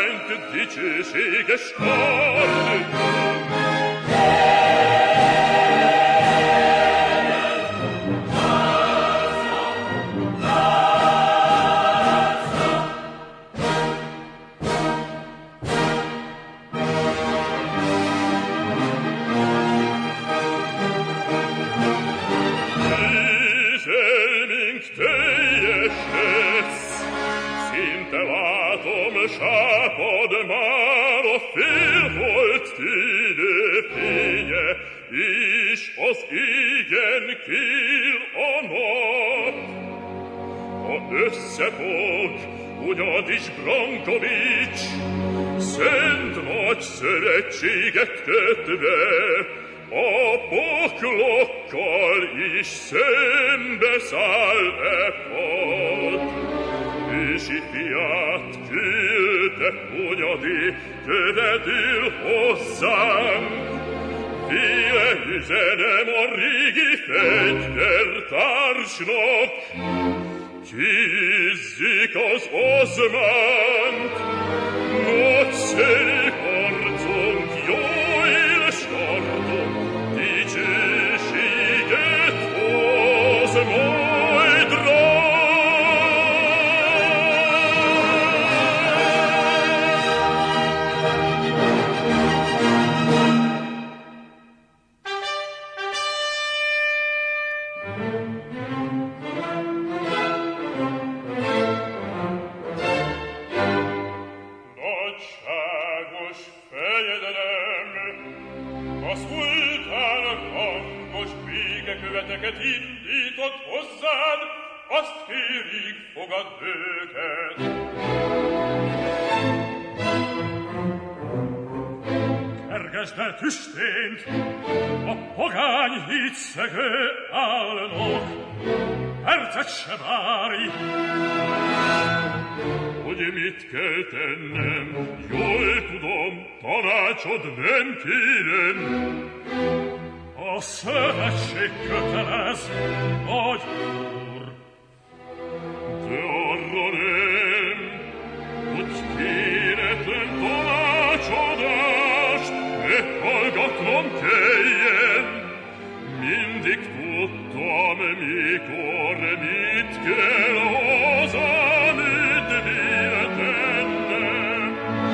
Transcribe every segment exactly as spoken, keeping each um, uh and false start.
meint die tschüssige Stunde. Chapeau de maro filholt die Fie, ich aus igen kiel onot. O Össepok, Uňodič Bronkovič, send noć srećiget tve, o poklokkal is szembesszáll e pot. És ifját küldte Hunyadi követül hozzánk. File üzenem a régi fegyvertársnak, kiűzzük az Osmánt. Nagyszerű harcunk, jó éles harcunk, dicsőséget hoz majd rá. Indított hozzád, azt kérik, fogad őket. Kergesd el tüstént, a pogány hídszegő álnok, percet se várj. Hogy mit kell tennem, jól tudom, tanácsod nem kérem. A szövetség kötelez, nagy úr. De arra nem, hogy kéretlen tanácsadást meghallgatnom kelljen. Mindig tudtam, mikor mit kell hozzám üdvére tennem.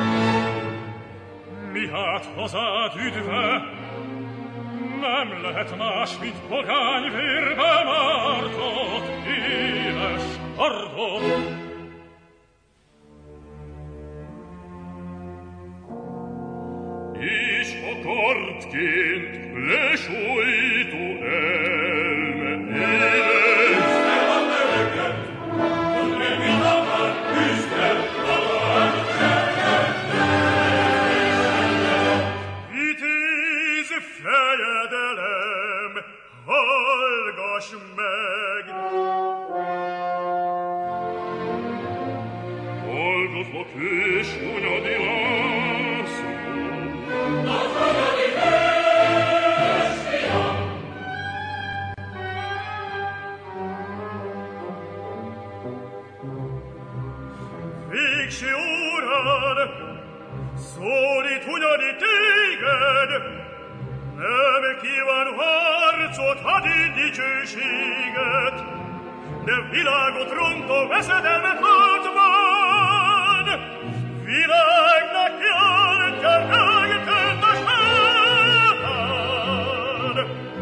Mi hát hazád üdve, nem lehet más, mint pogány vérbe mártott éles ardot. És akartként lesújtó elme éles. Üsztel van növeket, hogy rémi napán üsztel a fejedelem, hallgass meg! Hallgatlak és Hunyadi László! Az Hunyadi hős fiam! Végső órán szólít Hunyadi téged, nem kíván harcot, hadi dicsőséget, de világot rontó veszedelmet hatban, világnak jelentja eltölt a sátán.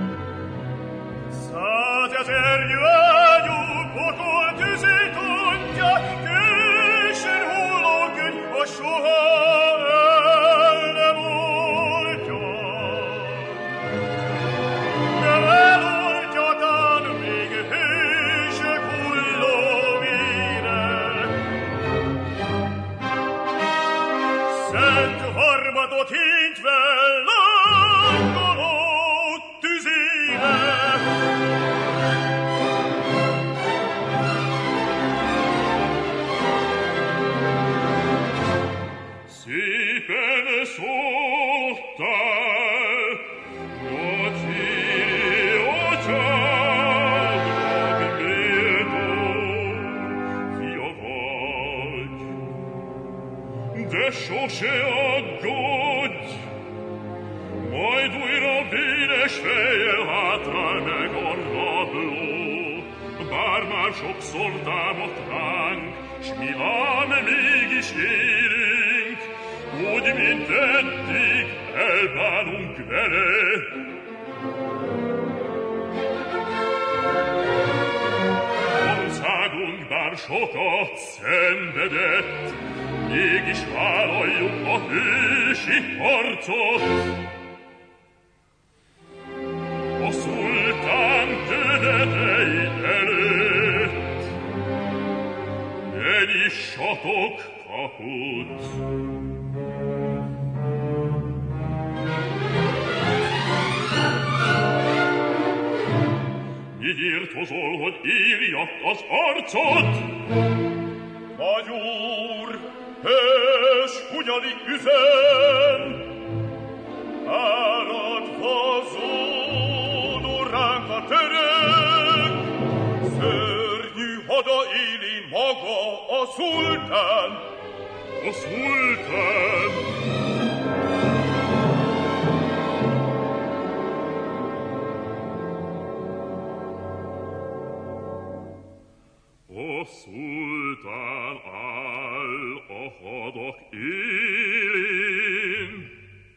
Százezer ágyú pokol tüzét ontja, későn hulló könny a soha el nem oltja. Harmadot hintve lángoló tüzére. Szépen szóltál, Nagyíri atyádnak méltó fia vagy, de sose aggódj, majd újra véres fejjel hátrál meg a rabló. Bár már sokszor támadt ránk, s mi ám mégis élünk, úgy, mint eddig elbánunk vele. Országunk bár sokat szenvedett, mégis vállaljuk a hősi harcot. A szultán tönetei előtt ne nyissatok kaput. Mi írtozol, hogy írjak az arcod? Nagy úr, és hunyadik üzen, áradva zódul ránk a terek, szörnyű hada éli maga a szultán. A szultán! A szultán áll a hadak élén.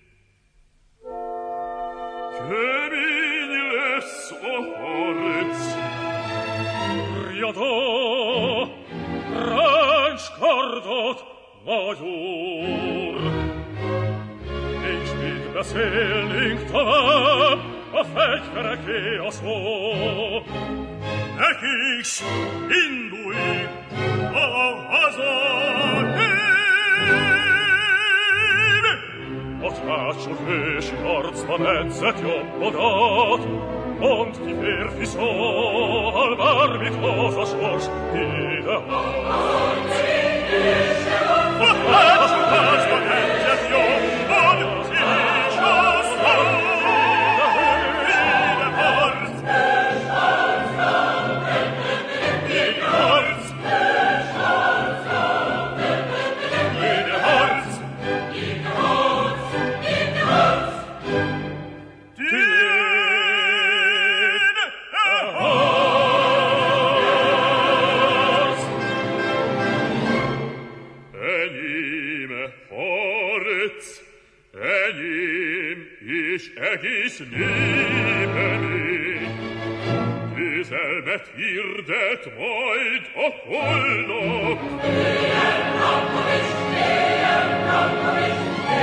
Kemény lesz a harc. Riadó, ráncs kardot, nagy úr! Nincs mit beszélnünk tovább, a fegyvereké a szó. Nekis indulj a hazánén! A trácsú hősi harcban edzett jobbodat, mondd ki férfi szól, bármit hoz a sors, ide harc! A trácsú harcban edzett jobbod, és a szól! Ide harc! Egész népemé győzelmet hirdet majd a holnap. Éljen napon is, éljen napon is,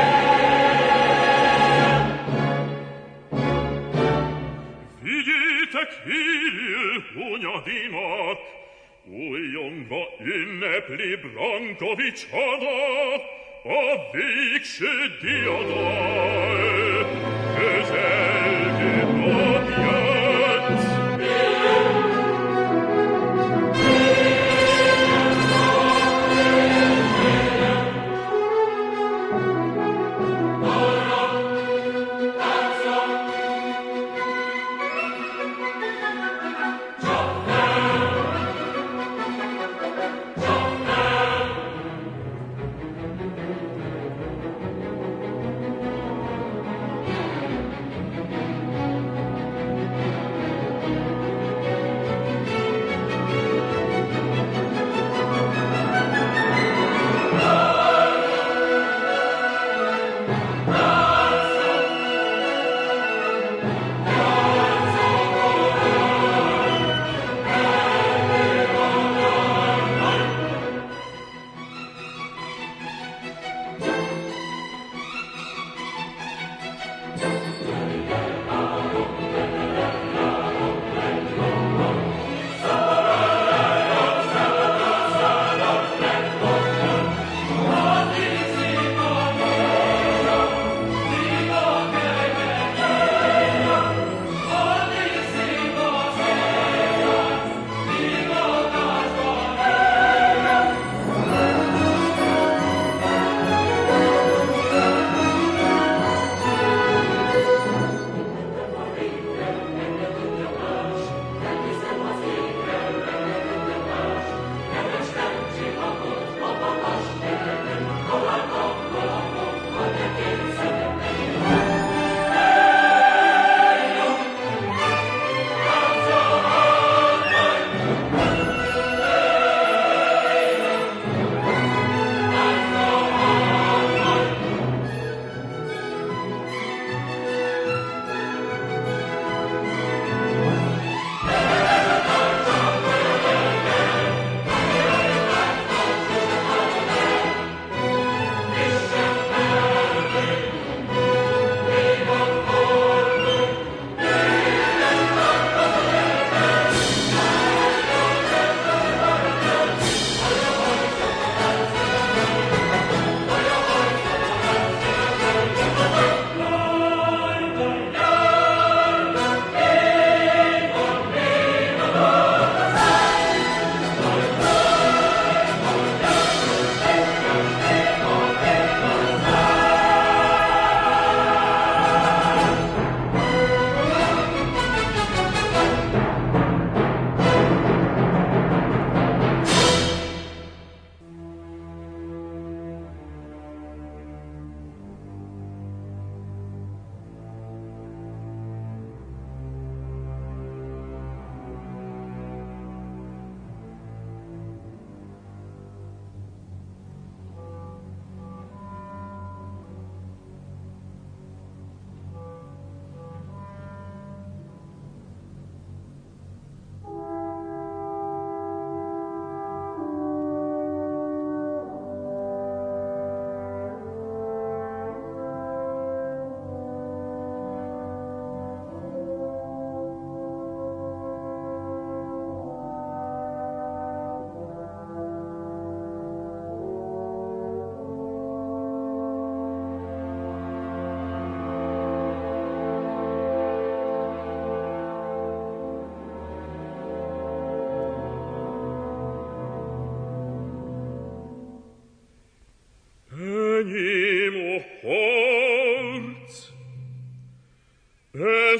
Vigyétek hírül Hunyadinak, újjongva ünnepli Brankovics hada, a végső diadal közelgő napját.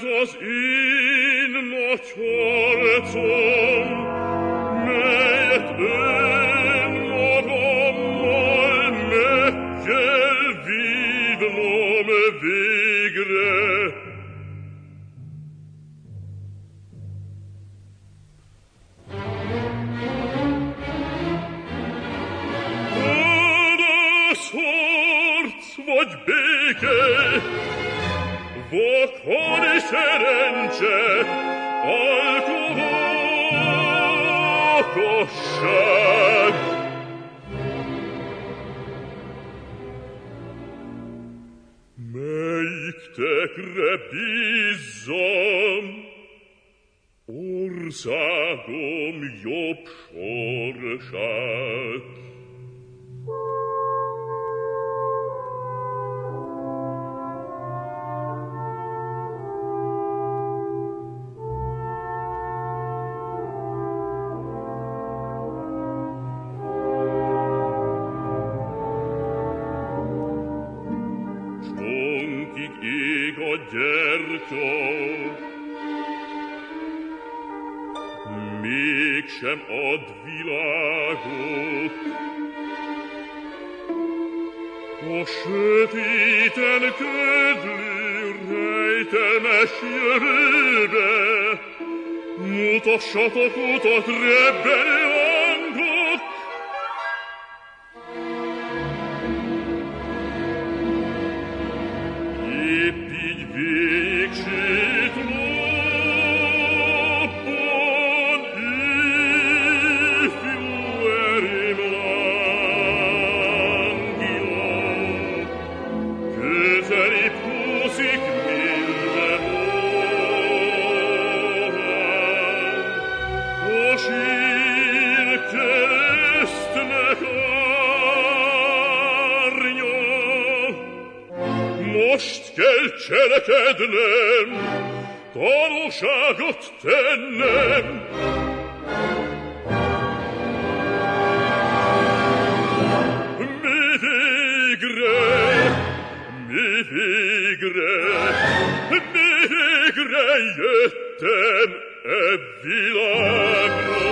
az én nagy harcom, melyet önmagammal meg kell vívnom végre. Oldasz harc vagy béke, vakon szerencse, alkoholokosság. Melyiktekre bízzam, országom jobb sorsát? Ég a gyertya, mégsem ad világot. A sötéten ködlő rejtelmes jövőbe mutassatok utat rebbenő hangok. Épp így végsét lopban ifjú erém lángja, közelébb húzik minden órán, a sír keresztnek árnya. Most kell cselekednem, tanúságot tennem. Mi végre, mi végre, mi végre jöttem e világra.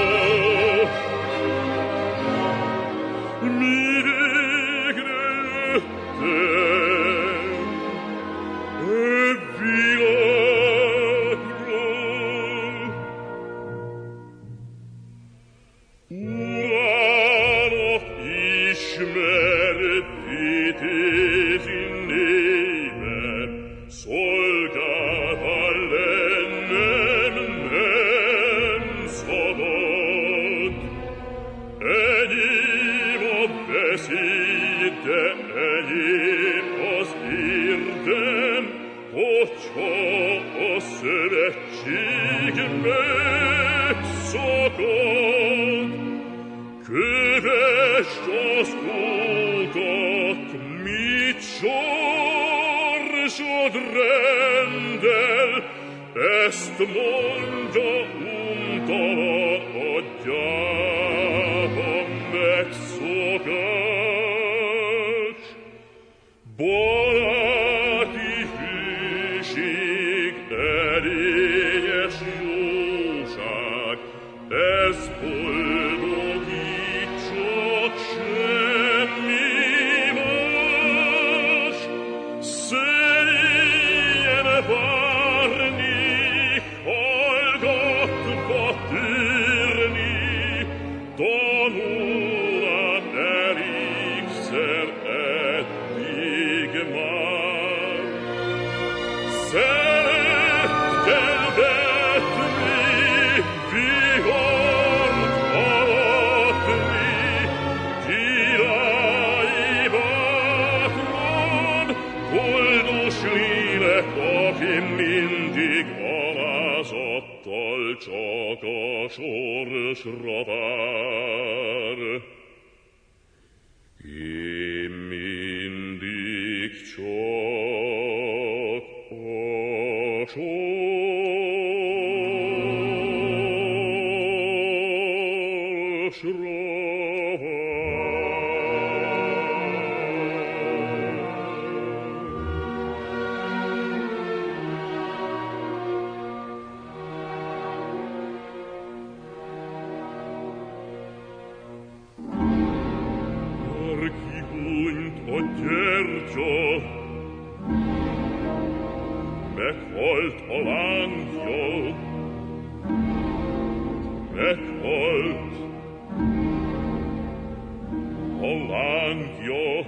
Mi végre jöttem e világra. Urának ismer vitézi néven, szolgálva lennem nem szabad. Enyém a beszéd, de enyém az érdem, hogyha a szövetség megszakad. Kövesd az utat, mit sorsod rendel, ezt mondja untala a gyáva megszokás. Baráti hűség, erényes jóság, ez boldogít, csak semmi más. Szenjen várni, hallgatva tűrni, tanulán elégszer eddig már. Szeret kell vetni, vihart alatni, királyi bátran, boldog lélek, aki mindig alázattal csak a sorsra vár. Én mindig csak a sorsra vár. Gyertya, meghalt a lángja, meghalt a lángja.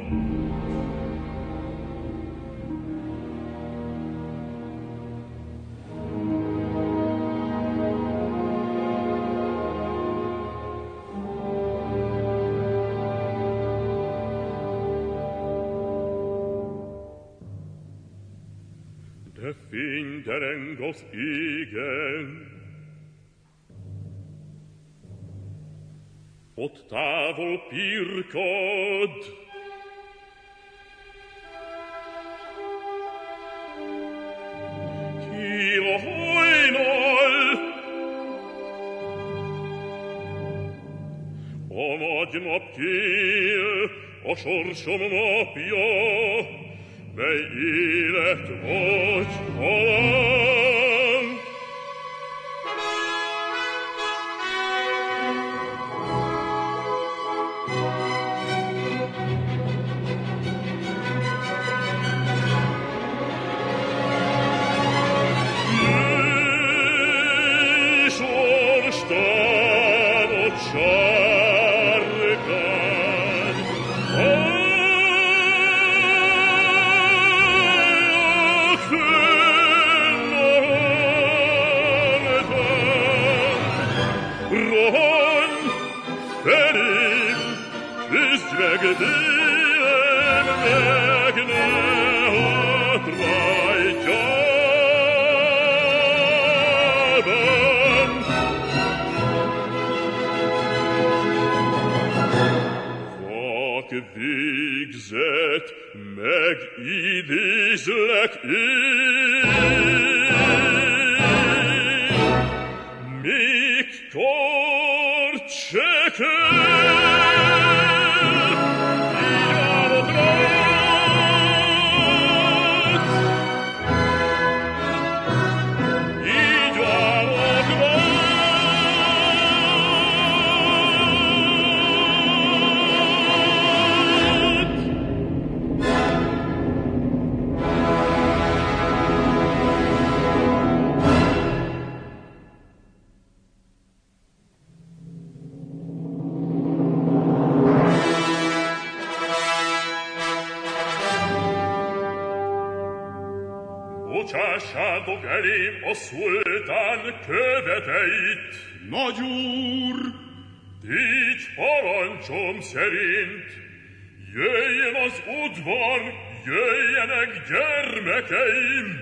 De fény dereng az égen, ott távol pirkad, ki a hajnal, a nagy nap kél, a sorsom napja, mely élet vagy halál. Jöjj, sorstánod sárkány, meg délem, meg ne hatrajtjában. Vak végzet, meg idézlek én, még kort se kell. Bocsássátok elém a szultán követeit, nagy úr! Tégy parancsom szerint, jöjjön az udvar, jöjjenek gyermekeim!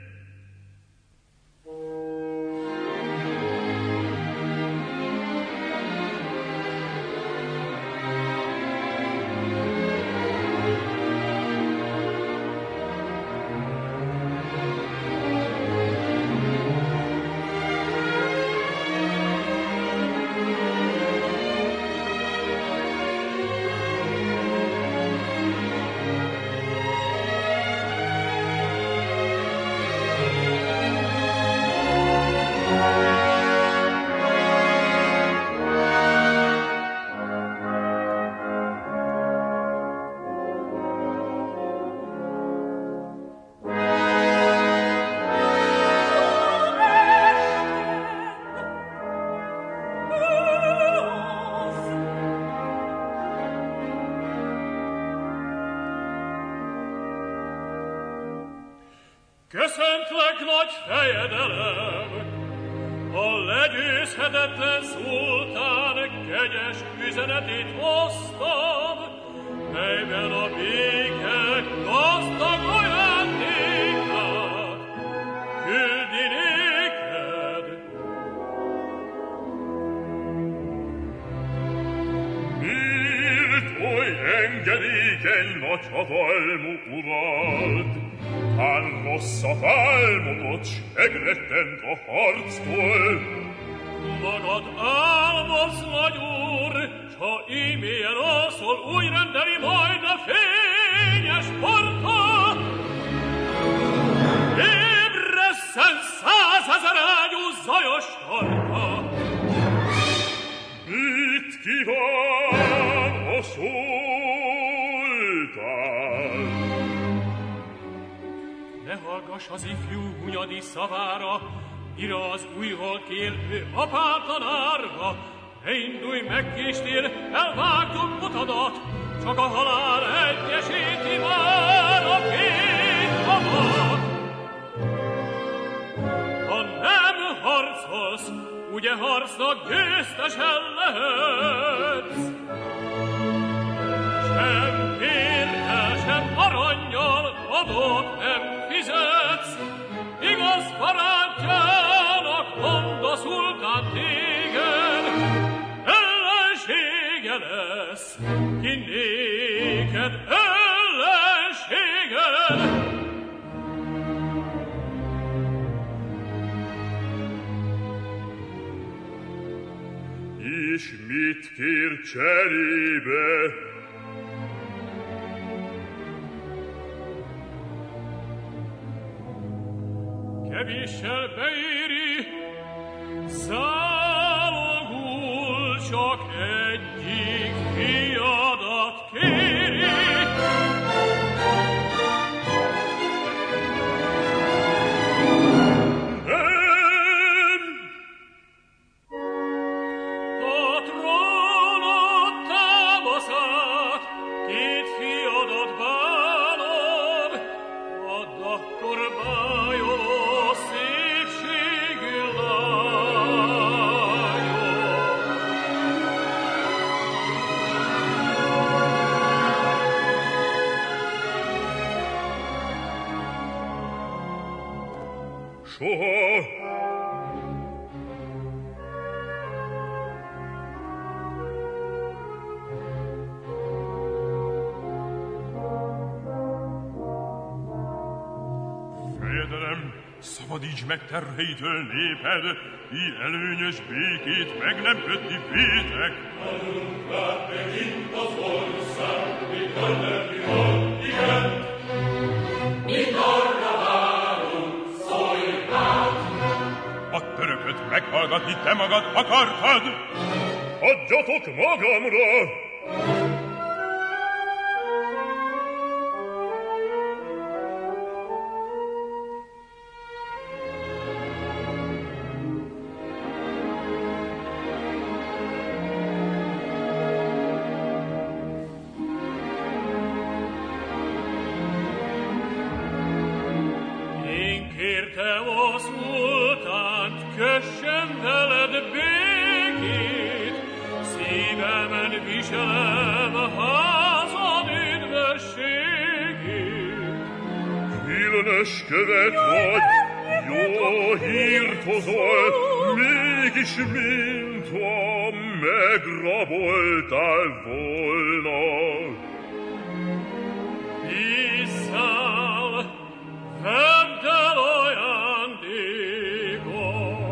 Köszöntlek, nagy fejedelem! A legyőzhetetlen szultán kegyes üzenetét hoztam, melyben a béke gazdag ajándékát küldi néked. Miért oly engedékeny nagy hatalmú urad? Hán rosszat álmodott, s megrettent a harctól. Magad álmodsz, nagy úr, s ha ímélyen alszol, új rendeli majd a fényes parta. Ébresszen százezer ágyú zajos tarka. Mit kíván a szultán? ne hallgass az ifjú Hunyadi szavára, mire az újról kér ő apát tanárva. Ne indulj meg, késtél, elvágtuk utadat, csak a halál egyesíti már a két havat. Ha nem harcolsz, ugye harcnak győztesen lehetsz. Sem pénzzel, sem arannyal adót nem fizetsz, igaz barátjának mond a szultán téged, ellensége lesz, ki néked ellenséged. És mit kér cserébe? Kevéssel beéri, zálogul csak egyik fiadat kéri. Nem! A trónot támaszát, két fiadat bánod, add akkor bájoló szépségű lányod. Soha! Fejedelem, szabadíts meg terheitől néped, így előnyös békét meg nem köti vétek. Adunk rá megint az ország, mit önnepi van, igen. Mit arra várunk, szólj hát! A törököt meghallgatni te magad akartad? Adjatok magamra! Én kértem a szultánt, kössem veled békét, szívemen viselem házad üdvösségét. Hílenes követ vagy, jó hírt hozol, mégis mintha megraboltál volna. Visszál, vedd el ajándékot.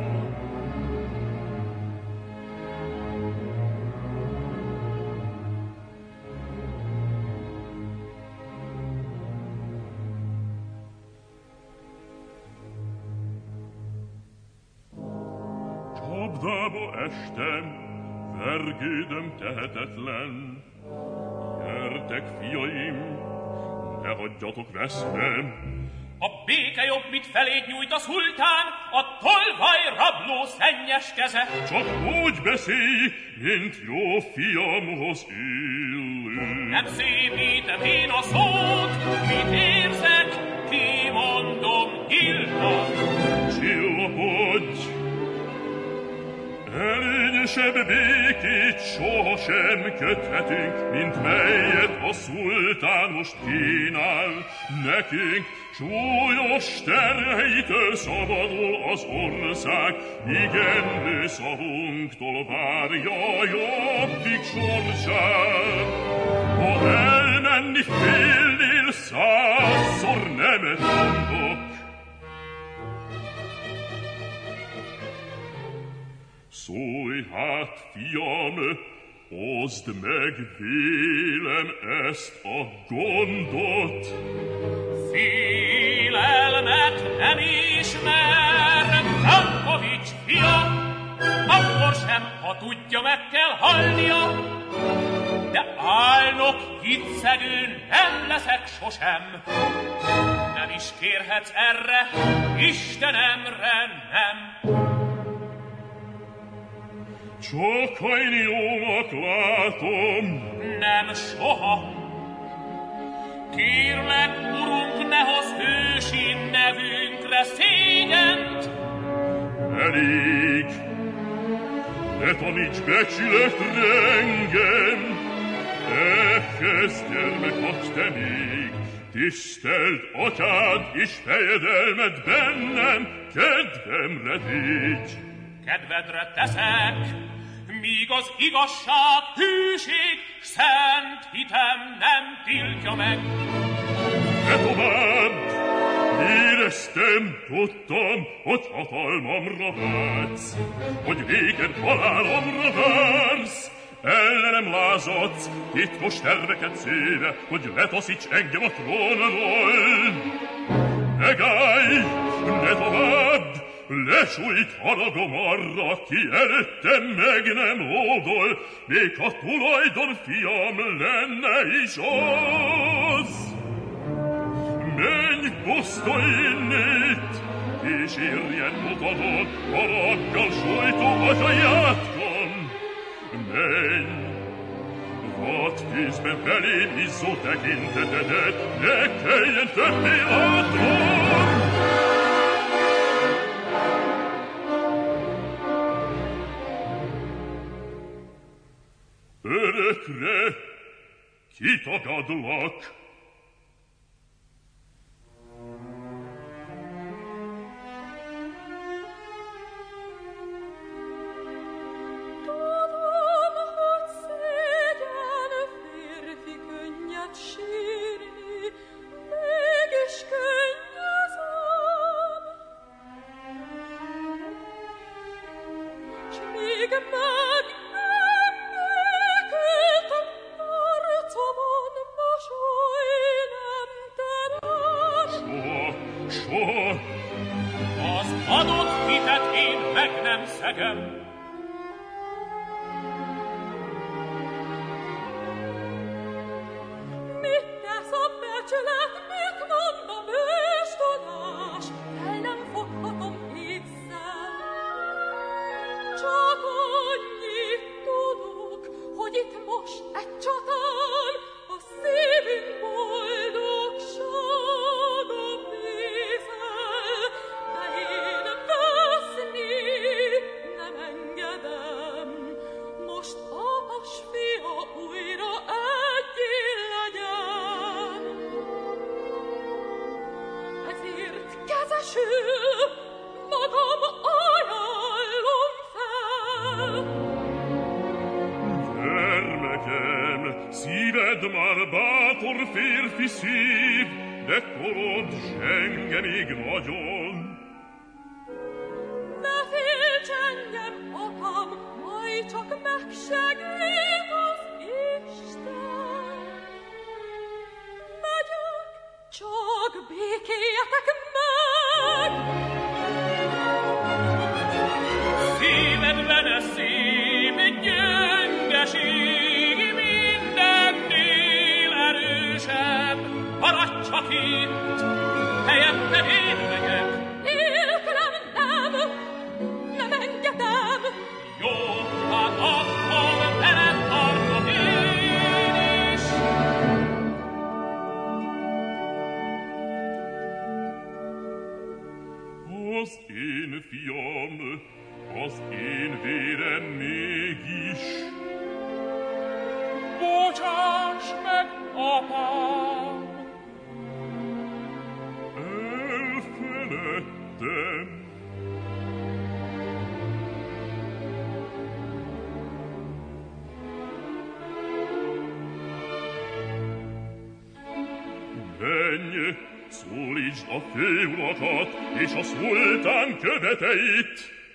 Csapdába estem, vergődöm tehetetlen. Gyertek, fiaim, ne hagyjatok vesznem. A béke jobb, mit feléd nyújt a szultán, a tolvaj rabló szennyes keze. Csak úgy beszélj, mint jó fiamhoz illő. Nem szépítem én a szót, mit érzek, kimondom nyíltan. Csillapodj! Előnyösebb békét sohasem köthetünk, mint melyet a szultán most kínál nekünk. Súlyos terheitől szabadul az ország, igenlő szavunktól várja jobbik sorsát. Ha elmenni félnél, százszor nemet mondok. Szólj hát, fiam, oszd meg vélem ezt a gondot. Félelmet nem ismer, Frankovics fia, akkor sem, ha tudja, meg kell halnia, de Állnok hitszegő nem leszek sosem. Nem is kérhetsz erre, Istenemre nem. Csak én jónak látom. Nem soha. Kérlek, urunk, ne hozz hősi nevünkre szégyent. Elég. Ne taníts becsületre engem. Ehhez gyermek adj te még. Tiszteld atyád és fejedelmed bennem, kedvemre tégy. Kedvedre teszek, míg az igazság, hűség, szent hitem nem tiltja meg. Ne tovább! Éreztem, tudtam, hogy hatalmamra vágysz, hogy véged halálomra vársz. Ellenem lázadsz, titkos terveket széve, hogy letaszíts engem a trónról. Ne gállj, ne tovább! Lesújt haragom arra, ki előttem meg nem hódol, még a tulajdon fiam lenne is az. Menj, posztolj innét, és érjen mutatod haraggal sújtó atyajátkan. Menj, vad kézben felém izzó tekintetedet, ne kelljen többé látnom. Örökre kitagadlak. Menj, szólítsd a főurakat és a szultán követeit!